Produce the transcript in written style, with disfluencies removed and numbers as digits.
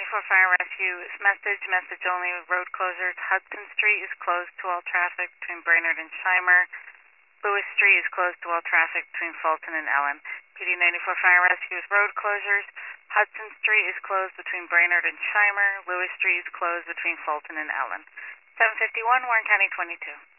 Fire Rescue. Message only, road closures. Hudson Street is closed to all traffic between Brainerd and Shimer. Lewis Street is closed to all traffic between Fulton and Ellen. PD 94 Fire Rescue is road closures. Hudson Street is closed between Brainerd and Shimer. Lewis Street is closed between Fulton and Ellen. 751, Warren County 22.